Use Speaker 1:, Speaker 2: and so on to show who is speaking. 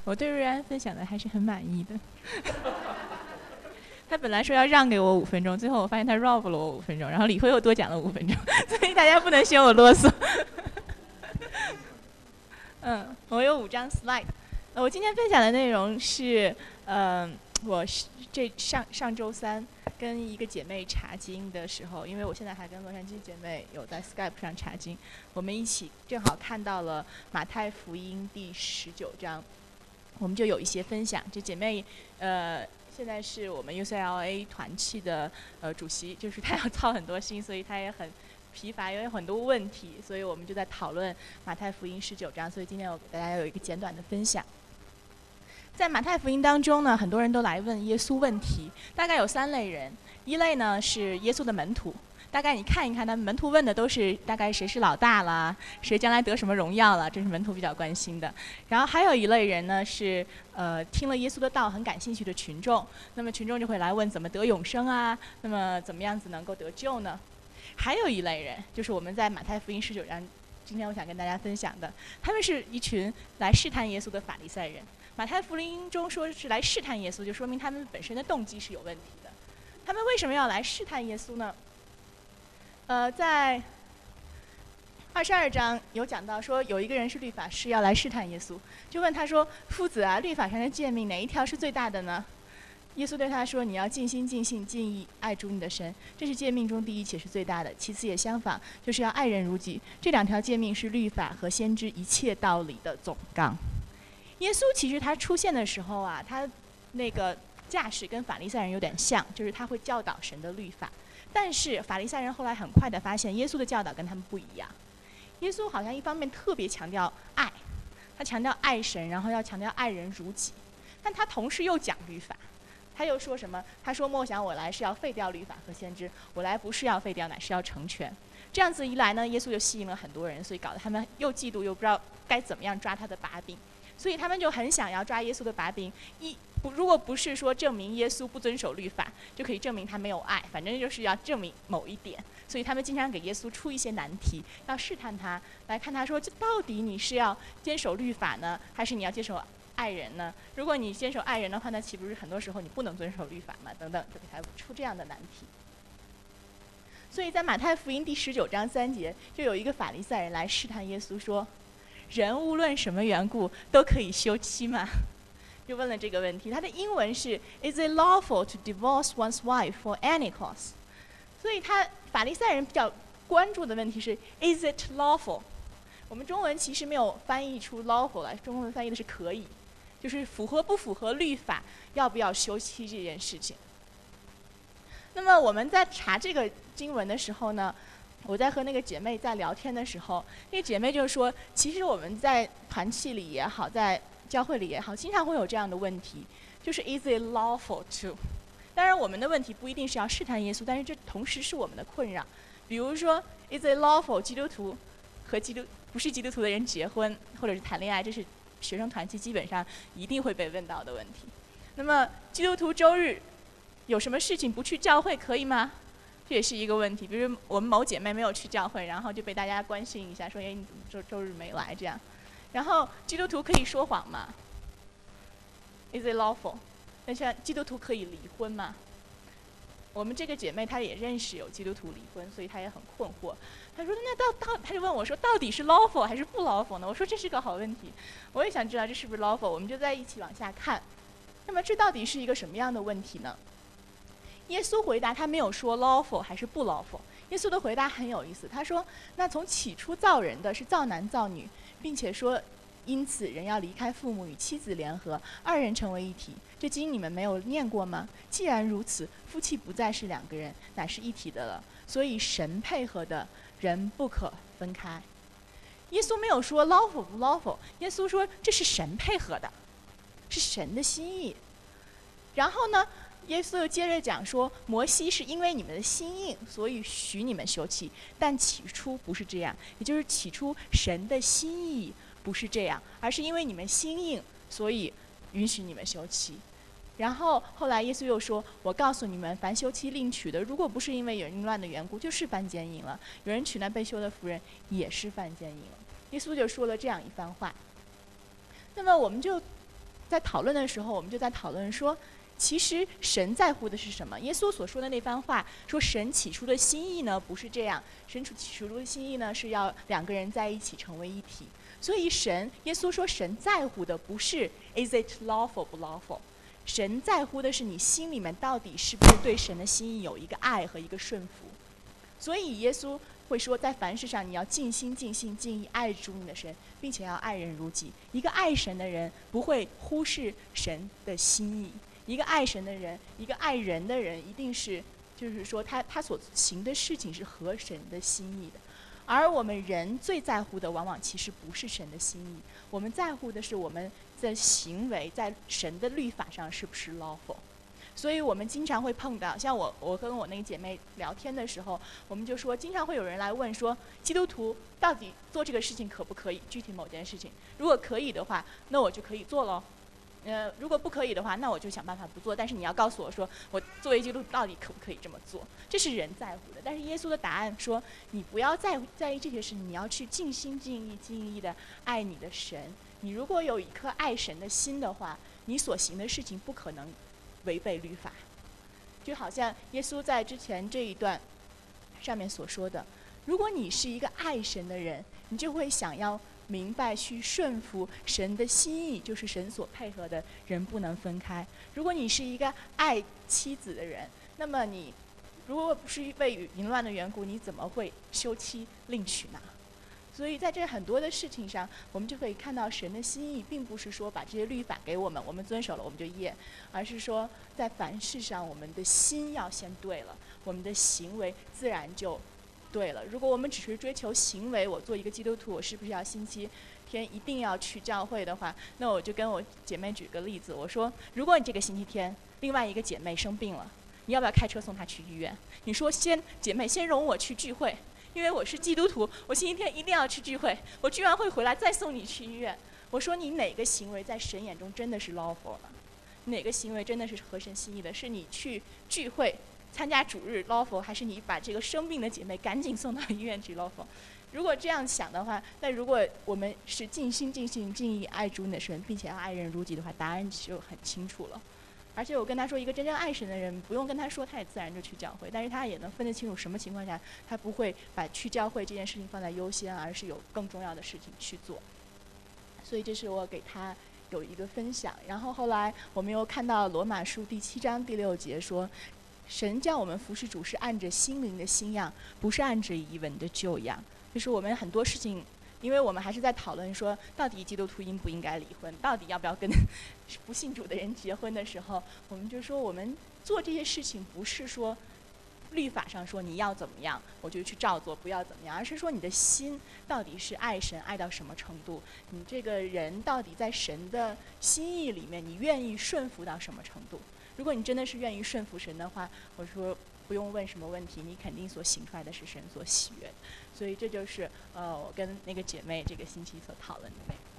Speaker 1: 我对瑞安分享的还是很满意的。他本来说要让给我5分钟，最后我发现他 rob 了我5分钟，然后李辉又多讲了5分钟，所以大家不能嫌我啰嗦。我有5张 slide。我今天分享的内容是，我上周三跟一个姐妹查经的时候，因为我现在还跟洛杉矶姐妹有在 Skype 上查经，我们一起正好看到了马太福音第19章，我们就有一些分享。这姐妹现在是我们 UCLA 团契的主席，就是她要操很多心，所以她也很疲乏，也有很多问题，所以我们就在讨论马太福音19章。所以今天我给大家有一个简短的分享。在马太福音当中呢，很多人都来问耶稣问题，大概有3类人。一类呢是耶稣的门徒，大概你看一看，他们门徒问的都是大概谁是老大啦，谁将来得什么荣耀了，这是门徒比较关心的。然后还有一类人呢是听了耶稣的道很感兴趣的群众，那么群众就会来问怎么得永生啊，那么怎么样子能够得救呢？还有一类人就是我们在马太福音19章今天我想跟大家分享的，他们是一群来试探耶稣的法利赛人。马太福音中说是来试探耶稣，就说明他们本身的动机是有问题的。他们为什么要来试探耶稣呢？在22章有讲到说，有一个人是律法师要来试探耶稣，就问他说：“夫子啊，律法上的诫命哪一条是最大的呢？”耶稣对他说：“你要尽心、尽性、尽意爱主你的神，这是诫命中第一且是最大的。其次也相仿，就是要爱人如己。这2条诫命是律法和先知一切道理的总纲。”耶稣其实他出现的时候啊，他那个架势跟法利赛人有点像，就是他会教导神的律法。但是法利赛人后来很快的发现，耶稣的教导跟他们不一样。耶稣好像一方面特别强调爱，他强调爱神，然后要强调爱人如己，但他同时又讲律法。他又说什么？他说：“莫想我来是要废掉律法和先知，我来不是要废掉，乃是要成全。”这样子一来呢，耶稣就吸引了很多人，所以搞得他们又嫉妒又不知道该怎么样抓他的把柄。所以他们就很想要抓耶稣的把柄，如果不是说证明耶稣不遵守律法，就可以证明他没有爱，反正就是要证明某一点。所以他们经常给耶稣出一些难题，要试探他，来看他说，这到底你是要坚守律法呢，还是你要坚守爱人呢？如果你坚守爱人的话，那岂不是很多时候你不能遵守律法嘛？等等，就给他出这样的难题。所以在马太福音第19章3节，就有一个法利赛人来试探耶稣说：“人无论什么缘故都可以休妻吗？”就问了这个问题。他的英文是 "Is it lawful to divorce one's wife for any cause?" 所以法利赛人比较关注的问题是 "Is it lawful?" 我们中文其实没有翻译出 lawful 来，中文翻译的是可以，就是符合不符合律法，要不要休妻这件事情。那么我们在查这个经文的时候呢，我在和那个姐妹在聊天的时候，那个姐妹就说，其实我们在团契里也好，在教会里也好，经常会有这样的问题，就是 Is it lawful to？ 当然我们的问题不一定是要试探耶稣，但是这同时是我们的困扰。比如说 Is it lawful 基督徒和不是基督徒的人结婚或者是谈恋爱，这是学生团契基本上一定会被问到的问题。那么基督徒周日有什么事情不去教会可以吗？这也是一个问题。比如我们某姐妹没有去教会，然后就被大家关心一下，说：“哎，你怎么周日没来？”这样。然后基督徒可以说谎吗 ？Is it lawful？ 但是基督徒可以离婚吗？我们这个姐妹她也认识有基督徒离婚，所以她也很困惑。她说：“那她就问我说，到底是 lawful 还是不 lawful 呢？”我说这是个好问题，我也想知道这是不是 lawful。我们就在一起往下看。那么这到底是一个什么样的问题呢？耶稣回答，他没有说 lawful 还是不 lawful。耶稣的回答很有意思，他说：“那从起初造人的是造男造女，并且说，因此人要离开父母与妻子联合，2人成为一体。这经你们没有念过吗？既然如此，夫妻不再是2个人，乃是一体的了。所以神配合的，人不可分开。”耶稣没有说 lawful 不 lawful， 耶稣说这是神配合的，是神的心意。然后呢，耶稣又接着讲说，摩西是因为你们的心硬，所以许你们休妻，但起初不是这样，也就是起初神的心意不是这样，而是因为你们心硬，所以允许你们休妻。然后后来耶稣又说，我告诉你们，凡休妻另娶的，如果不是因为有淫乱的缘故，就是犯奸淫了。有人娶那被休的妇人，也是犯奸淫了。耶稣就说了这样一番话。那么我们就在讨论的时候，我们就在讨论说，其实神在乎的是什么？耶稣所说的那番话说，神起初的心意呢不是这样，神起初的心意呢是要两个人在一起成为一体。所以耶稣说神在乎的不是 is it lawful 不 lawful， 神在乎的是你心里面到底是不是对神的心意有一个爱和一个顺服。所以耶稣会说，在凡事上你要尽心尽性尽意爱主你的神，并且要爱人如己。一个爱神的人不会忽视神的心意，一个爱神的人，一个爱人的人，一定是就是说他所行的事情是合神的心意的。而我们人最在乎的往往其实不是神的心意，我们在乎的是我们的行为在神的律法上是不是 lawful。所以我们经常会碰到，像我跟我那个姐妹聊天的时候，我们就说经常会有人来问说，基督徒到底做这个事情可不可以，具体某件事情，如果可以的话，那我就可以做咯。如果不可以的话，那我就想办法不做。但是你要告诉我说，我作为基督徒到底可不可以这么做？这是人在乎的。但是耶稣的答案说，你不要在意这些事，你要去尽心尽意的爱你的神。你如果有一颗爱神的心的话，你所行的事情不可能违背律法。就好像耶稣在之前这一段上面所说的，如果你是一个爱神的人，你就会想要明白去顺服神的心意，就是神所配合的人不能分开。如果你是一个爱妻子的人，那么你如果不是为淫乱的缘故，你怎么会休妻另娶呢？所以在这很多的事情上，我们就可以看到神的心意并不是说把这些律法给我们，我们遵守了我们就业，而是说在凡事上我们的心要先对了，我们的行为自然就对了。如果我们只是追求行为，我做一个基督徒，我是不是要星期天一定要去教会的话，那我就跟我姐妹举个例子，我说如果你这个星期天另外一个姐妹生病了，你要不要开车送她去医院？你说姐妹先容我去聚会，因为我是基督徒，我星期天一定要去聚会，我聚完会回来再送你去医院。我说你哪个行为在神眼中真的是 lawful 呢？哪个行为真的是合神心意的？是你去聚会参加主日 lawful， 还是你把这个生病的姐妹赶紧送到医院去 lawful？ 如果这样想的话，那如果我们是尽心尽性尽意爱主你的神，并且要爱人如己的话，答案就很清楚了。而且我跟他说，一个真正爱神的人，不用跟他说，他也自然就去教会。但是他也能分得清楚什么情况下，他不会把去教会这件事情放在优先，而是有更重要的事情去做。所以这是我给他有一个分享。然后后来我们又看到罗马书第7章第6节说，神叫我们服侍主是按着心灵的新样，不是按着遗文的旧样。就是我们很多事情，因为我们还是在讨论说，到底基督徒应不应该离婚，到底要不要跟不信主的人结婚的时候，我们就说我们做这些事情不是说律法上说你要怎么样我就去照做，不要怎么样，而是说你的心到底是爱神爱到什么程度，你这个人到底在神的心意里面，你愿意顺服到什么程度。如果你真的是愿意顺服神的话，我说不用问什么问题，你肯定所行出来的是神所喜悦的。所以这就是我跟那个姐妹这个星期所讨论的内容。